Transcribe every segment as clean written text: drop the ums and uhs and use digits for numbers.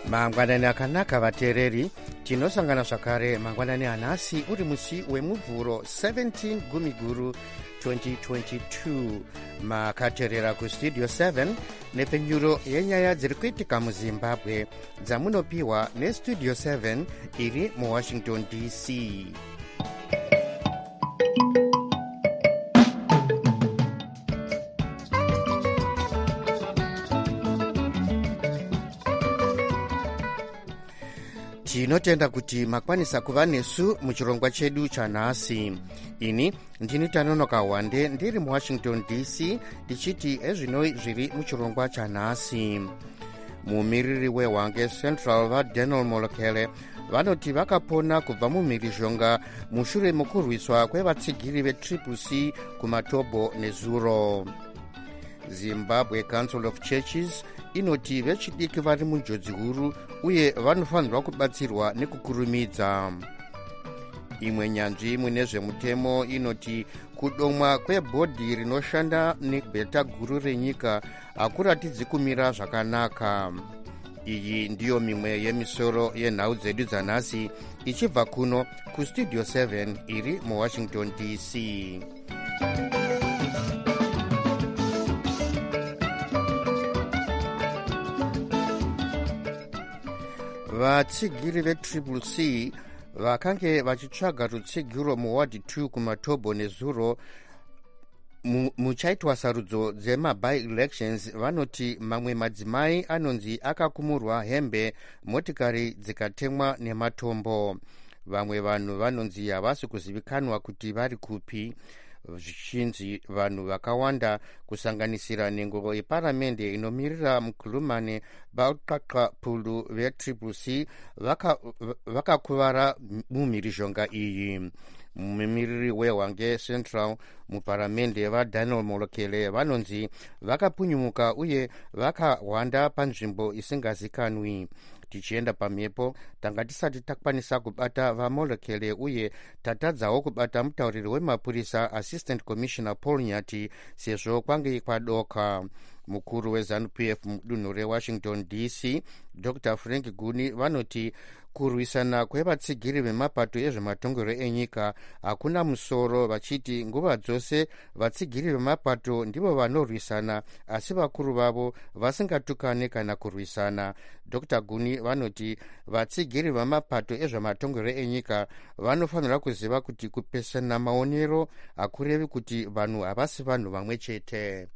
mangwanani akanaka vateereri, tinosangana zvakare mangwanani anhasi uri musi wemuvhuro 17 gumiguru 2022 makateerera kustudio 7 nepenyuro yenyaya dziri kuitika muzimbabwe dzamunopiwa nestudio 7 iri muwashington dc. tinotenda kuti makwanisa kuva nesu muchirongwa chedu chanhasi. ini ndini Tanonoka Wande ndiri muwashington dc ndichiti ezvinoi zviri muchirongwa chanhasi. mumiriri weHwange Central vaDaniel Molokele vanoti vakapona kubva mumhirizhonga mushure mekurwiswa kwevatsigiri vetriple C kumatobo nezuro. Zimbabwe Council of Churches inoti vechidiki vari munjodzi huru uye vanofanirwa kubatsirwa nekukurumidza. imwe nyanzvi mune zvemutemo inoti kudomwa kwebhodhi rinoshanda nebheta guru renyika hakuratidzi kumira zvakanaka. iyi ndiyo mimwe yemisoro yenhau dzedu dzanhasi ichibva kuno kustudio 7 iri muwashington dc. vatsigiri vetriple C vakange vachitsvaga rutsigiro muwadi 2 kumatobo nezuro muchaitwa sarudzo dzemabi-elections vanoti mamwe madzimai anonzi akakumurwa hembe motikari dzikatemwa nematombo. vamwe vanhu vanonzi havasi kuzivikanwa kuti vari kupi, zvichinzi vanhu vakawanda kusanganisira nhengo yeparamende inomirira mukurumane bautaka pulu vetriple C vakakuvara mumhirizhonga iyi. mumiriri weHwange Central muparamende vaDaniel Molokele vanonzi vakapunyumuka uye vakahwanda panzvimbo isingazikanwi. tichienda pamhepo tanga tisati takwanisa kubata vaMolokele uye tatadzawo kubata mutauriri wemapurisa Assistant Commissioner Paul Nyati sezvo kwange kwadoka. mukuru weZANU-PF mudunhu reWashington DC Dr Frank Guni vanoti kurwisana kwevatsigiri vemapato ezvematongero enyika hakuna musoro, vachiti nguva dzose vatsigiri vemapato ndivo vanorwisana asi vakuru vavo vasingatukane kana kurwisana. Dr Guni vanoti vatsigiri vemapato ezvematongero enyika vanofanira kuziva kuti kupesana maonero hakurevi kuti vanhu havasi vanhu vamwe chete.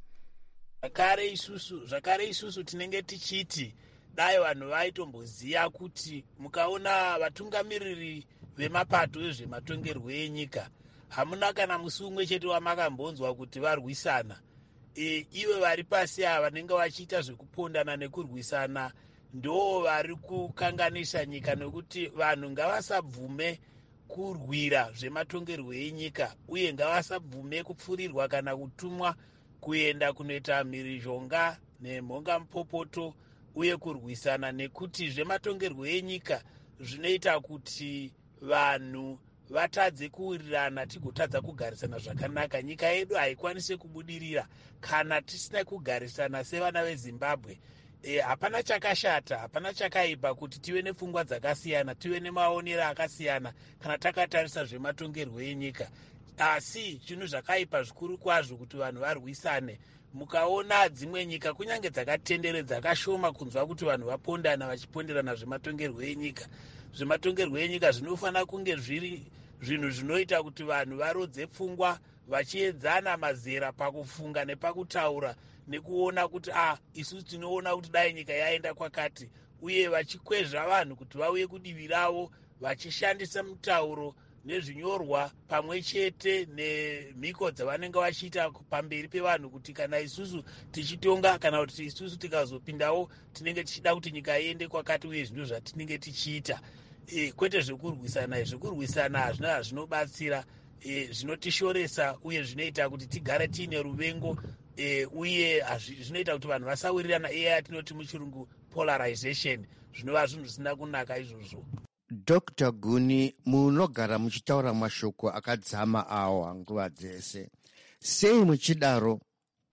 zvakare isusu tinenge tichiti dai vanhu vaitomboziva kuti mukaona vatungamiriri vemapato ezvematongerwo enyika hamuna kana musi umwe chete wamakambonzwa kuti varwisana. ivo vari pasi ava vanenge vachiita zvekupondana nekurwisana ndo vari kukanganisa nyika, nekuti vanhu ngavasabvume kurwira zvematongerwo enyika uye ngavasabvume kupfurirwa kana kutumwa kuenda kunoita mhirizhonga nemhonga mupopoto uye kurwisana, nekuti zvematongerwo enyika zvinoita kuti vanhu vatadze kuwirirana tigotadza kugarisana zvakanaka. nyika yedu haikwanisi kubudirira kana tisina kugarisana sevana vezimbabwe. hapana chakashata, hapana chakaipa kuti tive nepfungwa dzakasiyana, tive nemaonero akasiyana kana takatarisa zvematongerwo enyika, asi zvinhu zvakaipa zvikuru kwazvo kuti vanhu varwisane. mukaona dzimwe nyika kunyange dzakatenderedza kashoma kunzwa kuti vanhu vapondana vachiponderana zvematongerwo enyika. zvematongerwo enyika zvinofanira kunge zviri zvinhu zvinoita kuti vanhu varodze pfungwa vachiedzana mazera pakufunga nepakutaura nekuona kuti isusu tinoona kuti dai nyika yaenda kwakati, uye vachikwezva vanhu kuti vauye kudivi ravo vachishandisa mutauro nezvinyorwa pamwe chete nemhiko dzavanenge vachiita pamberi pevanhu kuti kana isusu tichitonga kana kuti isusu tikazopindawo tinenge tichida kuti nyika iende kwakati, uye zvinhu zvatinenge tichiita. kwete zvekurwisana. zvekurwisana hazvinobatsira, zvinotishoresa uye zvinoita kuti tigare tiine ruvengo, uye zvinoita kuti vanhu vasawirirana, atinoti muchirungu polarization, zvinova zvinhu zvisina kunaka izvozvo. Dr Guni, munogara muchitaura mashoko akadzama awa nguva dzese, sei muchidaro?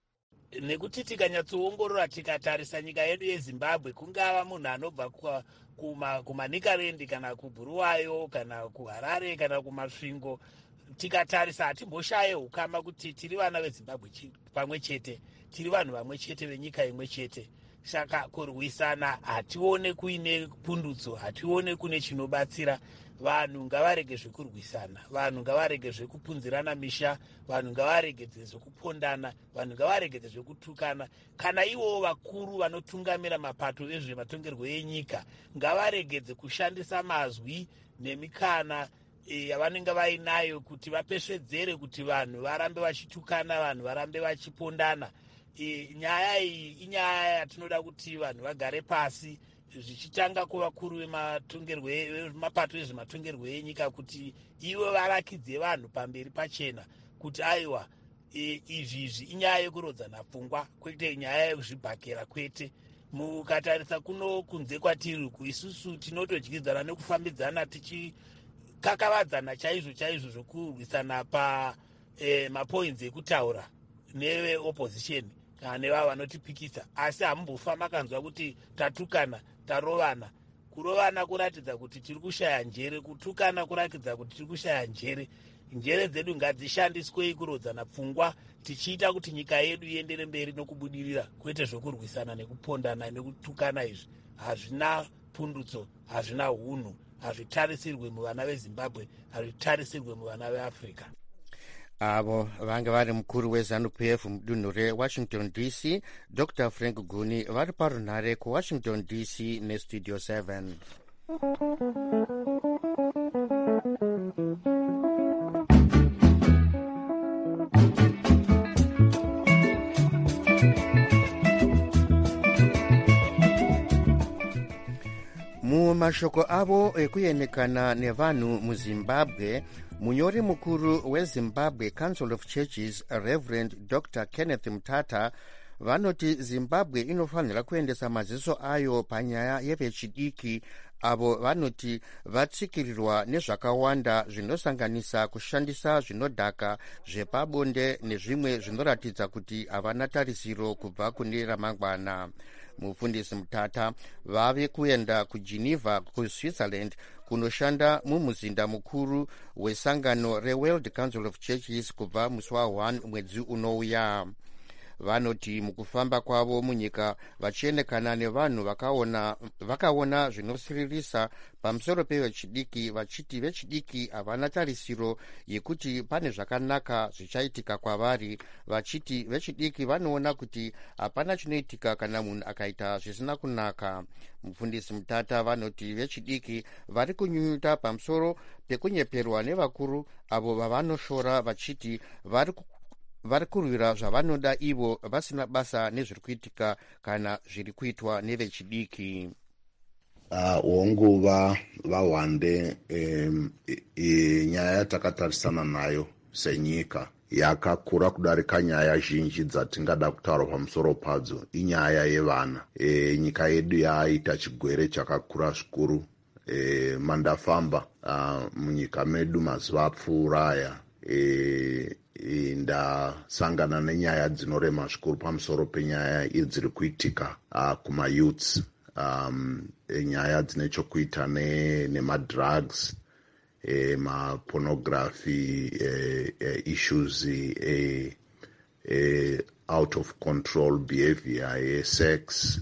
nekuti tikanyatsoongorora tikatarisa nyika yedu yezimbabwe, kungava munhu anobva kumanikarendi kana kubhuruwayo kana kuharare kana kumasvingo, tikatarisa hatimboshaye ukama kuti tiri vana vezimbabwe pamwe chete, tiri vanhu vamwe chete venyika imwe chete. Saka kurwisana hatione kuine pundutso, hatione kune chinobatsira. Vanhu ngavarege zvekurwisana, vanhu ngavarege zvekupunzirana misha, vanhu ngavaregedze zvekupondana, vanhu ngavaregedze zvekutukana. Kana ivowo vakuru vanotungamira mapato ezvematongerwo enyika ngavaregedze kushandisa mazwi nemikana yavanenge vainayo kuti vapesvedzere kuti vanhu varambe vachitukana, vanhu varambe vachipondana. Nyaya iyi inyaya yatinoda kuti vanhu vagare pasi, zvichitanga kuvakuru vemapato ezvematongerwo enyika kuti ivo varakidze vanhu pamberi pachena kuti aiwa, izvizvi inyaya yekurodzana pfungwa kwete nyaya yekuzvibhakera kwete. Mukatarisa kuno kunze kwatiri isusu tinotodyidzana nekufambidzana tichikakavadzana chaizvo chaizvo zvokurwisana mapoints ekutaura neveopposition kana nevavo vanotipikisa, asi hamumbofa makanzwa kuti tatukana, tarovana. Kurovana kuratidza kuti tiri kushaya njere, kutukana kuratidza kuti tiri kushaya njere. Njere dzedu ngadzishandiswei kurodzana pfungwa, tichiita kuti nyika yedu iendere mberi nokubudirira, kwete zvokurwisana nekupondana nekutukana. Izvi hazvina pundutso, hazvina unhu, hazvitarisirwe muvana vezimbabwe, hazvitarisirwe muvana veafrica. avo vanga vari mukuru weZANU-PF mudunhu reWashington DC, Dr Frank Guni, vari parunhare kuWashington DC nestudio 7. Mumashoko avo ekuyenekana nevanhu muZimbabwe, munyori mukuru weZimbabwe Council of Churches Reverend Dr Kenneth Mutata vanoti Zimbabwe inofanira kuendesa maziso ayo panyaya yevechidiki avo vanoti vatsikirirwa nezvakawanda zvinosanganisa kushandisa zvinodhaka zvepabonde nezvimwe zvinoratidza kuti havana tarisiro kubva kune ramangwana. Mufundisi Mutata vave kuenda kuGeneva kuSwitzerland kunoshanda mumuzinda mukuru wesangano reWorld Council of Churches kubva musi wa1 mwedzi unouya. Vanoti mukufamba kwavo munyika vachienekana nevanhu vakaona zvinosiririsa pamusoro pevechidiki, vachiti vechidiki havana tarisiro yekuti pane zvakanaka zvichaitika kwavari, vachiti vechidiki vanoona kuti hapana chinoitika kana munhu akaita zvisina kunaka. Mufundisi Mutata vanoti vechidiki vari kunyunyuta pamusoro pekunyeperwa nevakuru avo vavanoshora, vachiti vari kurwira zvavanoda ivo vasina basa nezviri kuitika kana zviri kuitwa nevechidiki. Nguva vahwande nyaya yatakatarisana nayo senyika yakakura kudarika nyaya zhinji dzatingada kutaura pamusoro padzo. Inyaya yevana. Nyika yedu yaita chigwere chakakura zvikuru. Mandafamba munyika medu mazuva apfuuraya, ndasangana nenyaya dzinorema zvikuru pamusoro penyaya dziri kuitika kumayouths, nyaya dzine chokuita nemadrugs, mapornography, issues, out of control behavior yesex,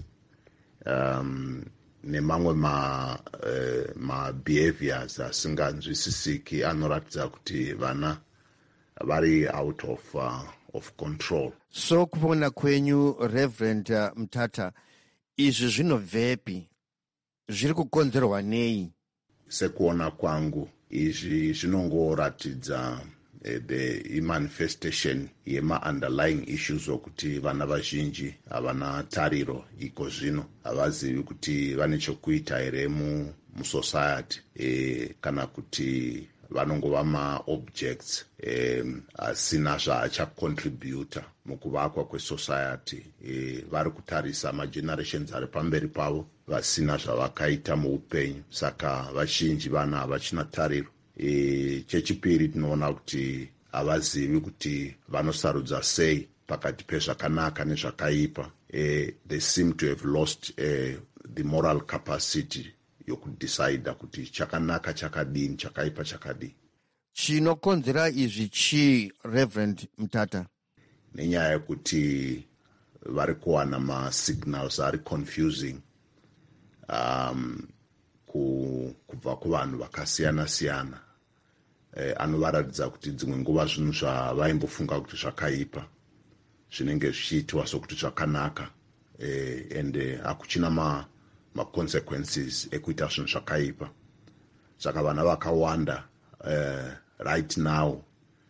nemamwe ma-behaviors asinganzwisisiki anoratidza kuti vana vari out of control. So kuona kwenyu Reverend Mutata, izvi zvinobvepi? Zviri kukonzerwa nei? Sekuona kwangu izvi zvinongoratidza the manifestation yema-underlying issues okuti vana vazhinji havana tariro iko zvino, havazivi kuti vane chokuita here musociety, kana kuti vanongova ma-objects asina zvaachacontributa mukuvakwa kwesociety. Vari kutarisa magenerations ari pamberi pavo vasina zvavakaita muupenyu, saka vazhinji vana havachina tariro. Chechipiri tinoona kuti havazivi kuti vanosarudza sei pakati pezvakanaka nezvakaipa. They seem to have lost the moral capacity yokudecide kuti chakanaka chakadini, chakaipa chakadini. Chinokonzera izvi chi, Reverend Mutata? Nenyaya yekuti vari kuwana ma-signals ari confusing kubva kuvanhu vakasiyana-siyana, anovaratidza kuti dzimwe nguva zvinhu zvavaimbofunga kuti zvakaipa zvinenge zvichiitwa sokuti zvakanaka, and hakuchina ma-consequences ekuita zvinhu zvakaipa. Saka vana vakawanda right now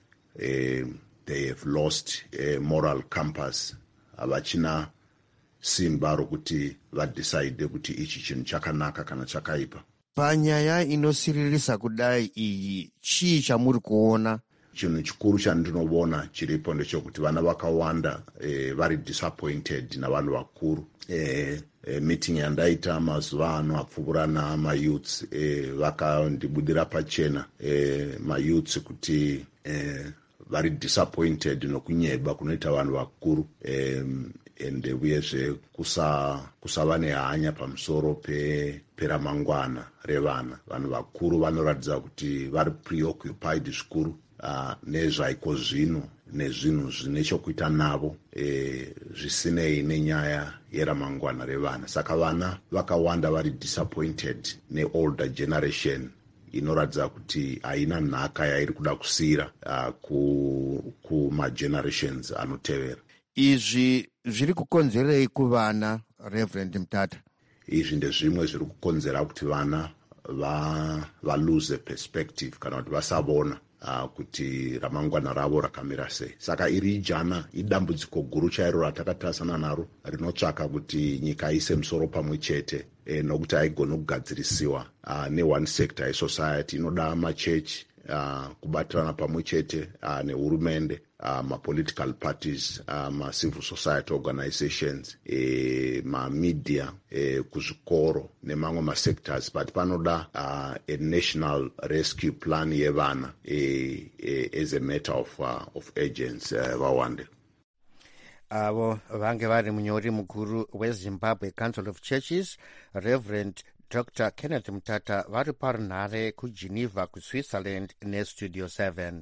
they have lost a moral compass. Havachina simba rokuti vadecide kuti ichi chinhu chakanaka kana chakaipa. Panyaya inosiririsa kudai iyi, chii chamuri kuona? Chinhu chikuru chandinoona chiripo ndechekuti vana vakawanda vari disappointed navanhu vakuru. Meeting yandaita mazuva ano apfuurana mayouths vakandibudira pachena mayouths kuti vari disappointed nokunyeba kunoita vanhu vakuru, and uyezve kusava nehanya pamusoro peramangwana revana. Vanhu vakuru vanoratidza kuti vari preoccupied zvikuru nezvaiko zvino nezvinhu zvine chokuita navo, zvisinei nenyaya yeramangwana revana. Saka vana vakawanda vari disappointed neolder generation inoratidza kuti haina nhaka yairi kuda kusiyira kuma-generations anotevera. Izvi zviri kukonzerei kuvana, Reverend Mutata? Izvi ndezvimwe zviri kukonzera kuti vana valose perspective kana kuti vasavona kuti ramangwana ravo rakamira sei. Saka iri jana idambudziko guru chairo ratakatasana naro rinotsvaka kuti nyika ise musoro pamwe chete, nokuti haigona kugadzirisiwa ne-one sector yesociety. Inoda machechi kubatirana pamwe chete nehurumende, ma-political parties, ma-civil society organizations, ma-media, kuzvikoro nemamwe ma-sectors, but panoda a national rescue plan yevana as a matter of urgency vawande. Avo vange vari munyori mukuru weZimbabwe Council of Churches, Reverend Dr. Kenneth Mutata, vari parunhare kuGeneva kuSwitzerland neStudio 7.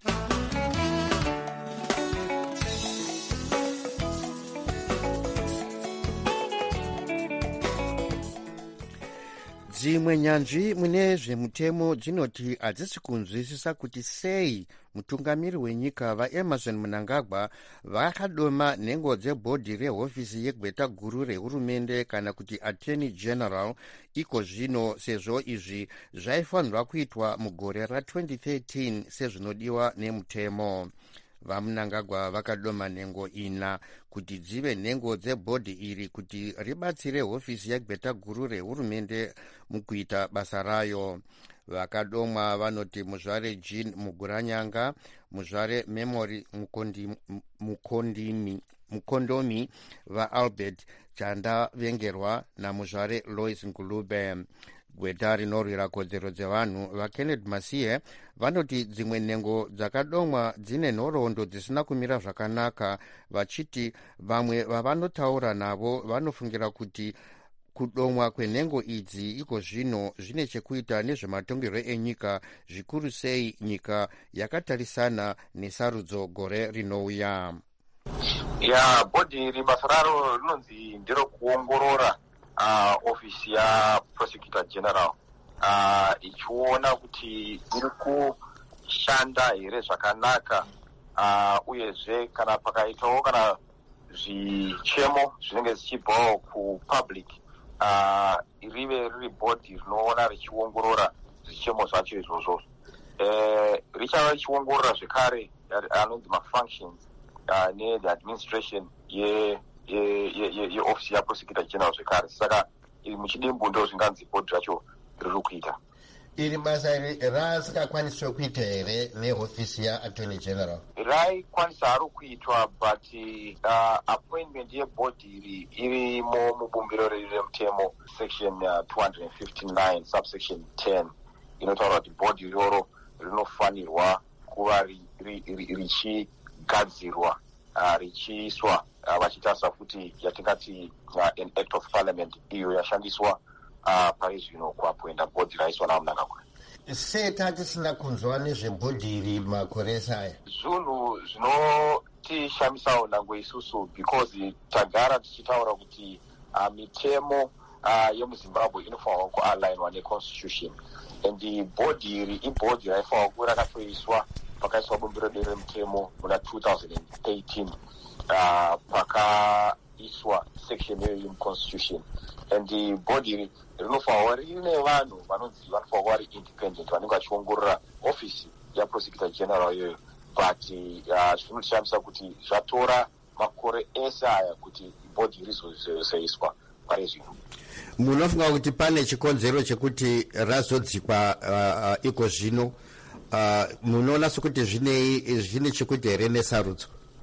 Dzimwe nyanzvi mune zvemutemo dzinoti hadzisi kunzwisisa kuti sei mutungamiri wenyika vaEmerson Mnangagwa vakadoma nhengo dzebhodhi rehofisi yegweta guru rehurumende kana kuti Attorney General iko zvino, sezvo izvi zvaifanirwa kuitwa mugore ra2013 sezvinodiwa nemutemo. VaMnangagwa vakadoma nhengo ina kuti dzive nhengo dzebhodhi iri kuti ribatsire hofisi yegweta guru rehurumende mukuita basa rayo. Vakadomwa vanoti muzvare Jean Muguranyanga, muzvare Memory Mukondomi, vaAlbert Chanda Vengerwa namuzvare Lois Ngulube. Gweta rinorwira kodzero dzevanhu vaKenneth Masiye vanoti dzimwe nhengo dzakadomwa dzine nhoroondo dzisina kumira zvakanaka, vachiti vamwe vavanotaura navo vanofungira kuti kudomwa kwenhengo idzi iko zvino zvine chekuita nezvematongerwo enyika, zvikuru sei nyika yakatarisana nesarudzo gore rinouya. Bhodhi iri basa raro rinonzi ndiro kuongorora ofisi yaProsecutor General ichiona kuti iri kushanda here zvakanaka, uyezve kana pakaitawo kana zvichemo zvinenge zvichibvawo kupublic, rive riri bhodhi rinoona richiongorora zvichemo zvacho izvozvo. Richava richiongorora zvekare anonzi mafunctions ne-the administration yeofisi yaProsecutor General zvekare. Saka iri muchidimbu ndo zvinganzi bhodhi racho riri kuita. Iri basa iri rasingakwaniswe kuita here nehofisi yaAttorney General? Raikwanisa haro kuitwa, but appointment yebhodhi irimo mubumbiro remutemo section 259 subsection 10 inotaura kuti bhodhi iroro rinofanirwa kuva richigadzirwa richiiswa vachitarisa futi yatingati an act of parliament iyo yashandiswa pari zvino kuapoinda bhodhi raiswa naMnangagwa. Sei tatisina kunzwa nezvebhodhi iri makore aya? Zvinhu zvinotishamisawo nangwe isusu because tagara tichitaura kuti mitemo yemuZimbabwe inofanirwa kualignwa neconstitution, and bhodhi iri ibhodhi raifanirwa kuva rakatoiswa pakaiswa bumbiro remutemo muna 2013 pakaiswa section iyoyi muconstitution, and bhodhi iri rinofanirwa rine vanhu vanonzi vanofanirwa vari independent vanenge vachiongorora ofisi yaprosecutor general iyoyo, but zvinotishamisa kuti zvatora makore ese aya kuti bhodhi iri rizoiswa pari zvino. Munofunga kuti pane chikonzero chekuti razodzikwa iko zvino? Munoona sekuti zvine chekuita here nesarudzo?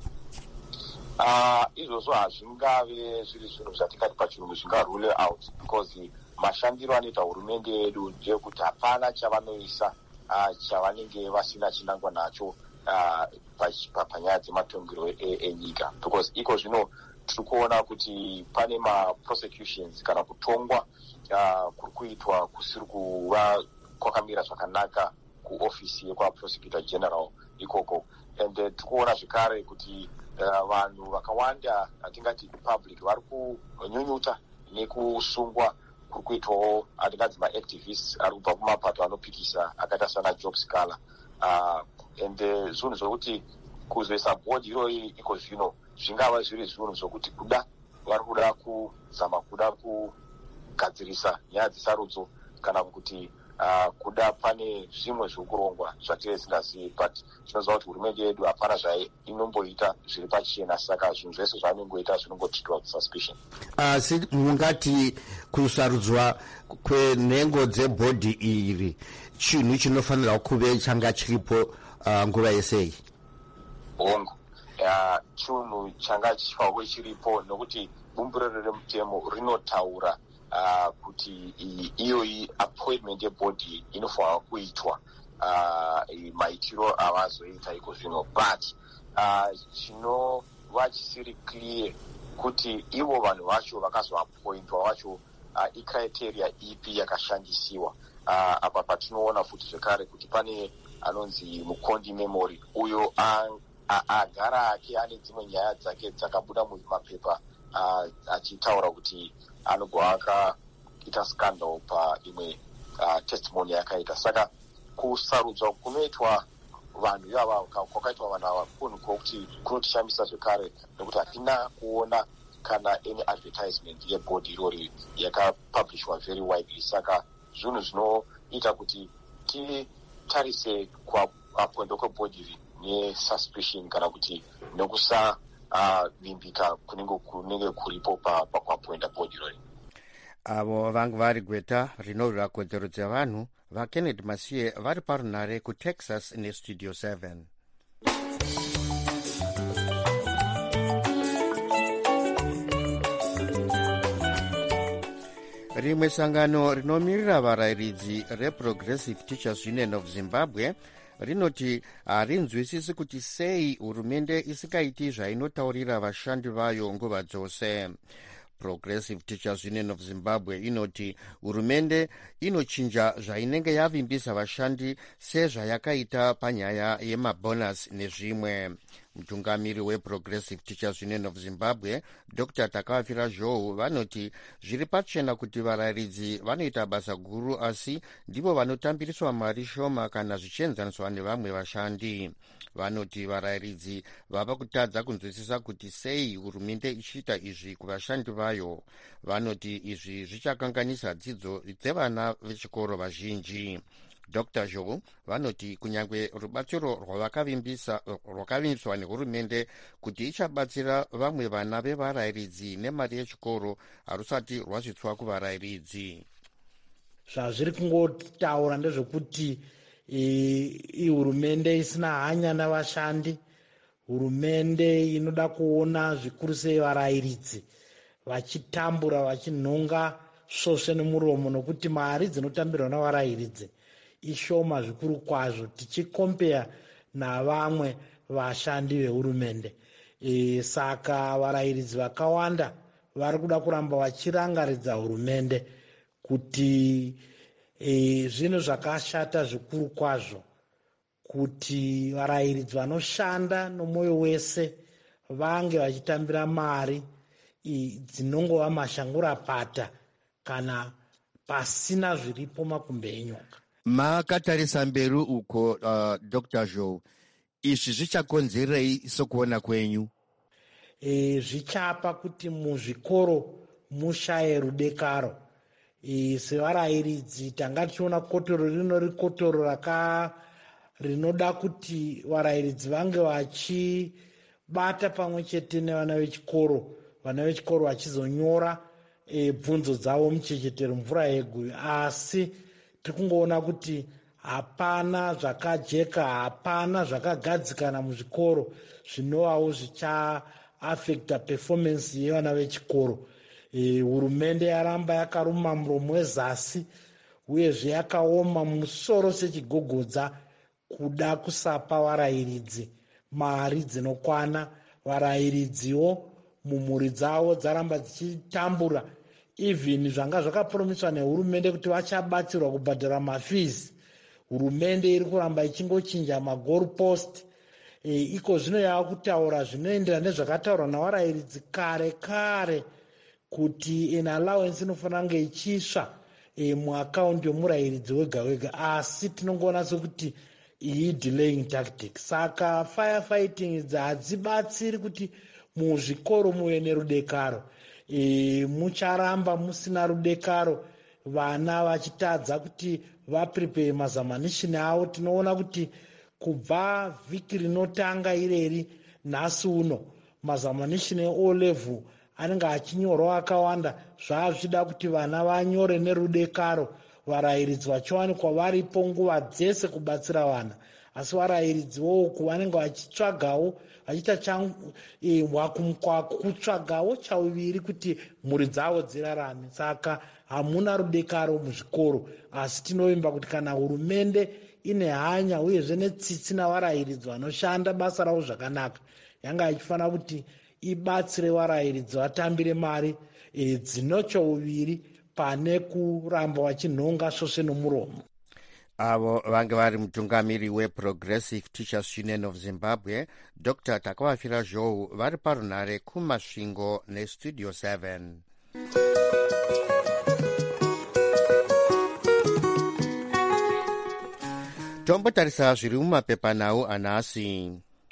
Izvozvo hazvingave zviri zvinhu zvatingati pachirungu zvingarule out, because mashandiro anoita hurumende yedu ndeyekuti hapana chavanoisa chavanenge vasina chinangwa nacho panyaya dzematongerwo enyika, because iko zvino tiri kuona kuti pane maprosecutions kana kutongwa kuri kuitwa kusiri kuva kwakamira zvakanaka kuofisi yekwaprosecutor general ikoko, and tiri kuona zvekare kuti vanhu vakawanda atingati public vari kunyunyuta nekusungwa kuri kuitwawo atingadzi maactivists ari kubva kumapato anopikisa akaita sana Job Scala, and zvinhu zvokuti kuzoisa bhodhi iroyi iko zvino zvingava zviri zvinhu zvokuti vari kuda kuzama kuda kugadzirisa nyaya dzesarudzo kana kuti kuda pane zvimwe zvokurongwa zvatiri tisingazivi, but zvinoziva kuti hurumende yedu hapana zvainomboita zviri pachena, saka zvinhu zvese zvavanongoita zvinongotreatwa with suspicion. Asi mungati kusarudzwa kwenhengo dzebhodhi iri chinhu chinofanira kuve changa chiripo nguva yesei? Hongu chinhu changa chifanirwa chiripo, nokuti bumbiro remutemo rinotaura kuti iyoyi appointment yebhodhi inofanirwa kuitwa maitiro avazoita iko zvino, but chinova chisiri clear kuti ivo vanhu vacho vakazoappointwa vacho icriteria ipi yakashandisiwa. Apa patinoona futi zvekare kuti pane anonzi Mukondi Memory uyo agara ake ane dzimwe nyaya dzake dzakabuda mumapepa achitaura kuti anogwa akaita scandal paimwe testimony yakaita. Saka kusarudzwa kunoitwa vanhu ivava kwakaitwa vanhu ava kunhu kwokuti kunotishamisa zvekare, nekuti hatina kuona kana any advertisement yebhodhi irori yakapublishwa very widely. Saka zvinhu zvinoita kuti titarise kuapoindwa kwebhodhi iri nesuspicion kana kuti nekusavimbika kunenge kuripo pakuapoinda bhodhi irori. Avo vangu vari gweta rinorwira kodzero dzevanhu vaKennedy Masiye vari parunhare kuTexas nestudio 7. Rimwe sangano rinomirira varayiridzi reProgressive Teachers Union of Zimbabwe rinoti harinzwisisi kuti sei hurumende isikaiti zvainotaurira vashandi vayo nguva dzose. Progressive Teachers Union of Zimbabwe inoti hurumende inochinja zvainenge yavimbisa vashandi sezvayakaita panyaya yemabonus nezvimwe. Mutungamiri weProgressive Teachers Union of Zimbabwe Dr. Takavafira Zhou vanoti zviri pachena kuti varayiridzi vanoita basa guru, asi ndivo vanotambiriswa mari shoma kana zvichienzaniswa nevamwe vashandi. Vanoti varayiridzi vava kutadza kunzwisisa kuti sei hurumende ichiita izvi kuvashandi vayo. Vanoti izvi zvichakanganisa dzidzo dzevana vechikoro vazhinji. Dr. Zhou vanoti kunyangwe rubatsiro rwakavimbiswa nehurumende kuti ichabatsira vamwe vana vevarayiridzi nemari yechikoro harusati rwazvitswa kuvarayiridzi. Zvazviri kungotaura ndezvekuti hurumende isina hanya navashandi, hurumende inoda kuona zvikuru sei varayiridzi vachitambura vachinhonga svosve nemuromo, nokuti mari dzinotambirwa navarayiridzi ishoma zvikuru kwazvo tichikompeya navamwe vashandi vehurumende. Saka varayiridzi vakawanda vari kuda kuramba vachirangaridza hurumende kuti zvinhu zvakashata zvikuru kwazvo kuti varayiridzi vanoshanda nomwoyo wese vange vachitambira mari dzinongova mashangurapata kana pasina zviripo makumbe enyoka. Makatarisa mberi uko Dr. Zhou, izvi zvichakonzerei sokuona kwenyu? Zvichapa kuti muzvikoro mushaye rudekaro. Sevarayiridzi tanga tichiona kotoro rino rikotoro rinoda kuti varayiridzi vange vachibata pamwe chete nevana vechikoro, vana vechikoro vachizonyora bvunzo dzavo muchechetero mvura yeguyu. Asi tiri kungoona kuti hapana zvakajeka, hapana zvakagadzikana muzvikoro zvinovawo zvichaafekta performance yevana vechikoro. Hurumende yaramba yakaruma muromo wezasi uyezve yakaoma musoro sechigogodza kuda kusapa varayiridzi mari dzinokwana. Varayiridziwo mumhuri dzavo dzaramba dzichitambura. Even zvanga zvakapromiswa nehurumende kuti vachabatsirwa kubhadhara mafees, hurumende iri kuramba ichingochinja magol post. Iko zvino yava kutaura zvinoenderana nezvakataurwa navarayiridzi kare kare kuti allowance inofanira kunge ichisva muakaundi yomurayiridzi wega wega, asi tinongoona sekuti iyi delaying tactic. Saka firefighting idzi hadzibatsiri kuti muzvikoro muve nerudekaro. Mucharamba musina rudekaro, vana vachitadza kuti vaprepare mazamanishini avo. Tinoona kuti kubva vhiki rinotanga ireri nhasi uno mazamanishini e-O level anenge achinyorwa akawanda. Zvazvida kuti vana vanyore nerudekaro, varayiridzi vachiwanikwa varipo nguva dzese kubatsira vana. Asi varayiridzi voku vanenge vachitsvagawo vachiita hwakumukwaku kutsvagawo chauviri kuti mhuri dzavo dzirarame. Saka hamuna rudekaro muzvikoro. Asi tinovimba kuti kana hurumende ine hanya uyezve netsitsi navarayiridzi vanoshanda basa ravo zvakanaka, yanga ichifanira kuti ibatsire varayiridzi vatambire mari dzinochouviri pane kuramba vachinhonga svosve nomuromo. Avo vange vari mutungamiri weProgressive Teachers Union of Zimbabwe, Dr. Takavafira Zhou, vari parunhare kumasvingo nestudio 7. Tombotarisa zviri mumapepanhau anhasi.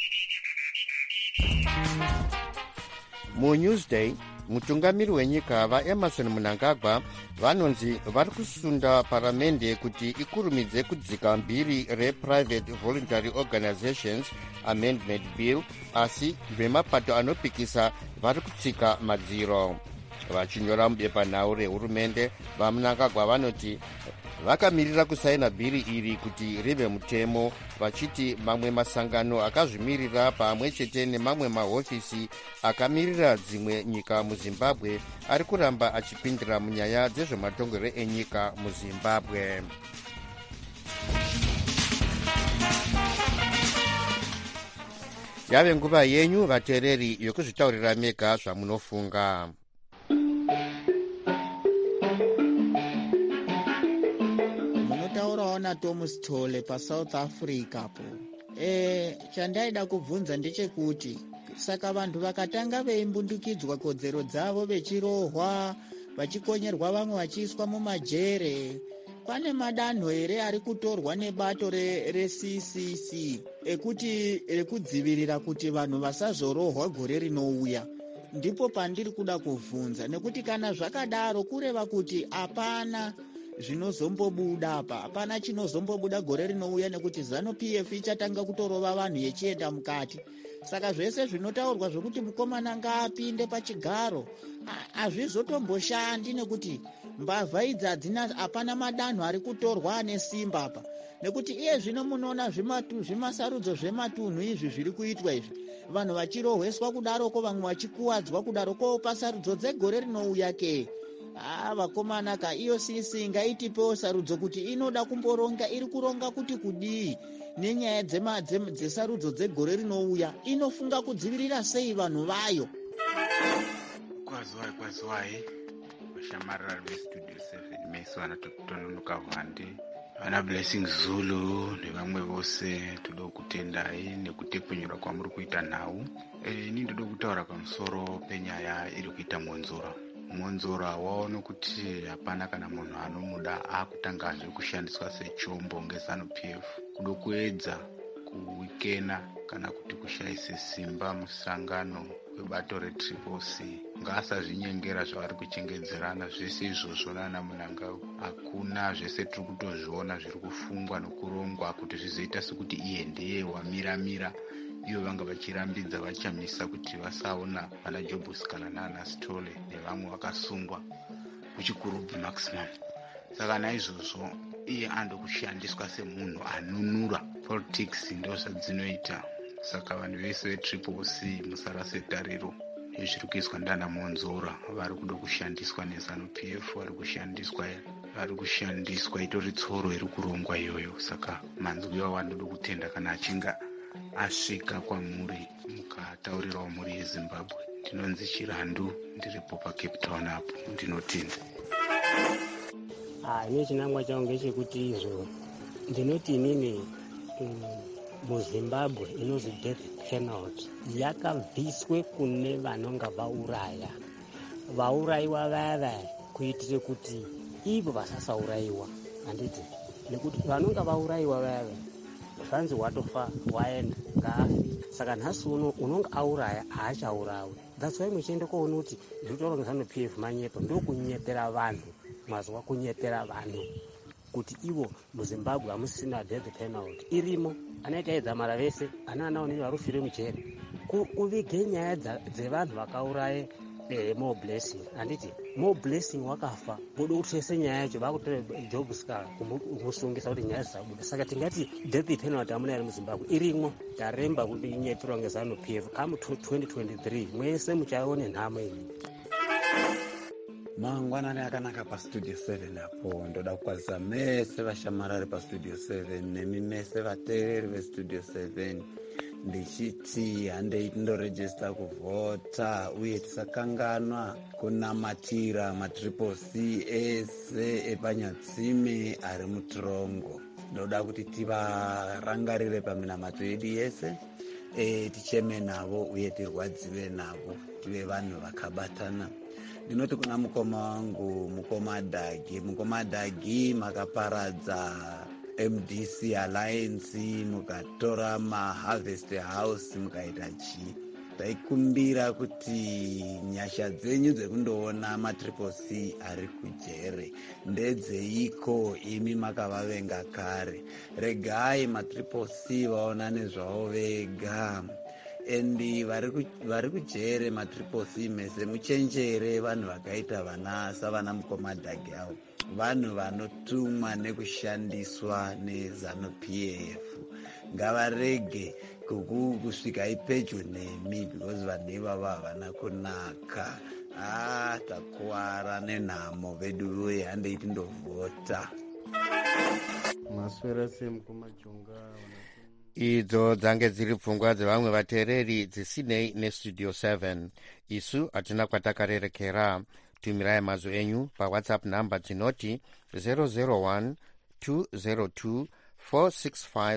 MuNewsday, mutungamiri wenyika vaEmerson Mnangagwa vanonzi vari kusunda paramende kuti ikurumidze kudzika mbiri rePrivate Voluntary Organizations Amendment Bill, asi vemapato anopikisa vari kutsika madziro. Vachinyora mubepanhau rehurumende, vaMnangagwa vanoti vakamirira kusaina bhiri iri kuti rive mutemo, vachiti mamwe masangano akazvimirira pamwe chete nemamwe mahofisi akamirira dzimwe nyika muZimbabwe ari kuramba achipindira munyaya dzezvematongero enyika muZimbabwe. Yave nguva yenyu vateereri yokuzvitaurira mega zvamunofunga. Munotaurawo naTomas Tole paSouth Africa po. Chandaida kubvunza ndechekuti saka vantu vakatanga veimbundukidzwa kodzero dzavo vechirohwa, vachikonyerwa, vamwe vachiiswa mumajere, pane madanho here ari kutorwa nebato reCCC ekuti rekudzivirira kuti vanhu vasazorohwa gore rinouya? Ndipo pandiri kuda kuvhunza, nekuti kana zvakadaro kureva kuti hapana zvinozombobuda apa, hapana chinozombobuda gore rinouya, nekuti ZANU-PF ichatanga kutorova vanhu yechienda mukati. Saka zvese zvinotaurwa zvokuti mukomana ngaapinde pachigaro hazvizotomboshandi, nekuti mbavha idzi hapana madanho ari kutorwa ane simba apa. Nekuti iye zvino munoona zvimasarudzo zvematunhu izvi zviri kuitwa izvi, vanhu vachirohweswa kudaroko, vamwe vachikuwadzwa kudaroko, pasarudzo dzegore rinouya ke. vakomana ka iyo sisi ngaitipewo sarudzo kuti inoda kumboronga, iri kuronga kuti kudii nenyaya dzesarudzo dzegore rinouya, inofunga kudzivirira sei vanhu vayo. Kwaziwai vashamarira vestudio 7 meso vanatotononoka hwande vana Blessing Zulu nevamwe vose toda kutendai nekutepfenyura kwamuri kuita nhau. Ini ndoda kutaura pamusoro penyaya iri kuita Monzora waona kuti hapana kana munhu anomuda akutangazve kushandiswa sechombo ngeZANU-PF kuda kuedza kuwikena kana kuti kushayise simba musangano webato retriple C. Ngaasazvinyengera zvavari kuchengedzerana zvese izvozvo nana Munangagwa. Hakuna zvese tiri kutozviona zviri kufungwa nokurongwa kuti zvizoita sekuti iye ndeye wamiramira iyo vanga vachirambidza vachamisa kuti vasaona vana Jobus kana nana Stole nevamwe vakasungwa kuchikurubhi maximum. Saka naizvozvo iye ando kushandiswa semunhu anunura. Politics ndo zvadzinoita. Saka vanhu vese vetriple C musarase tariro yezviri kuizwa ndana Monzora. Vari kuda kushandiswa neZANU-PF, vari kushandiswa itori tsoro iri kurongwa iyoyo. Saka manzwi iwawo anoda kutenda kana achinga asvika kwamuri mukataurirawo muri yeZimbabwe. Ndinonzi Chirandu, ndiripo paCape Town apo. Ndinotenda. Ine chinangwa changu ngechekuti izvo ndinoti inini muZimbabwe inonzi death penalty yakabviswe kune vanonga vaurayiwa vaya kuitire kuti ivo vasasaurayiwa. Handiti nekuti vanonga vaurayiwa vaya zvanzi watofa waenda ngaafe. Saka nhasi uno unonga auraya haachaurawi. That's why muchiende koona kuti zvitauro ngeZANU-PF manyepo ndokunyepera vanhu, mazwa kunyepera vanhu kuti ivo muZimbabwe hamusina death penalty irimo. Anaita edzamara vese anawo nini varufire mujere kuvige nyaya dzevanhu vakauraye Mo Blessing. Handiti Mo Blessing wakafa voda kuti tese nyaya yacho vakutora Jobus kumusungisa kuti nyaya dzisabuda. Saka tingati death penalty hamuna iri muZimbabwe irimo. Taremba kuti inyeperwa ngeZANU-PF come 2023 mwese muchaone nhamo ini. Mangwanani akanaka paStudio 7 apo. Ndoda kukwazisa mese vashamarari paStudio 7 nemi mese vateereri veStudio 7 ndichiti handei tindoregista kuvhota uye tisakanganwa kunamatira matriple C ese epanyatsime ari mutirongo. Ndoda kuti tivarangarire paminamato yedu yese, ticheme navo uye tirwadziwe navo, tive vanhu vakabatana. Ndinoti kuna mukoma wangu mukoma Dagi makaparadza MDC Alliance, mukatora maHarvest House mukaita chii. Taikumbira kuti nyasha dzenyu dzekundoona matriple C ari kujere ndedzeiko imi makavavenga kare. Regai matriple C vaonane zvavo vega. Endi vari kujere matriple C mese muchenjere vanhu vakaita savana mukoma Dagi avo, vanhu vanotumwa nekushandiswa neZANU-PF. Ngavarege kusvika ipedyo nemi because vanhu ivava havana kunaka. Takuwara nenhamo vedu uye handei tindovhota. Maswera semukoma Jonga. Idzo dzange dziri pfungwa dzevamwe vateereri dzisinei neStudio 7. Isu hatina kwatakarerekera. Tumirai mazwi enyu paWhatsApp namba dzinoti 001 202 465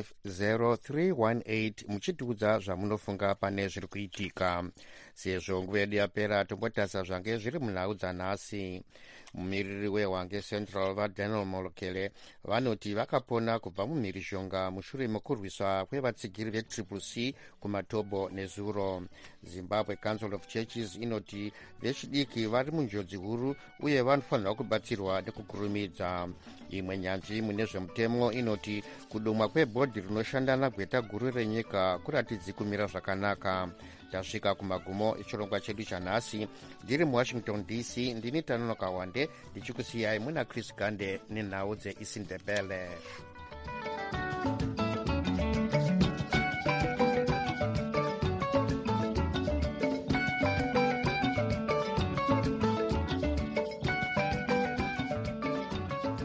0318 muchitiudza zvamunofunga pane zviri kuitika. Sezvo nguva yedu yapera tombotasa zvange zviri munhau dzanhasi. Mumiriri weHwange Central vaDaniel Molokele vanoti vakapona kubva mumhirizhonga mushure mekurwiswa kwevatsigiri vetriple C kumaTobo neZuro. Zimbabwe Council of Churches inoti vechidiki vari munjodzi huru uye vanofanirwa kubatsirwa nekukurumidza. Imwe nyanzvi mune zvemutemo inoti kudumwa kwebhodhi rinoshanda nagweta guru renyika kuratidzi kumira zvakanaka. Tasvika kumagumo echirongwa chedu chanhasi. Ndiri muWashington DC, ndini Tanonoka Wande ndichikusiyai muna Chris Gande nenhau dzeIsindebele.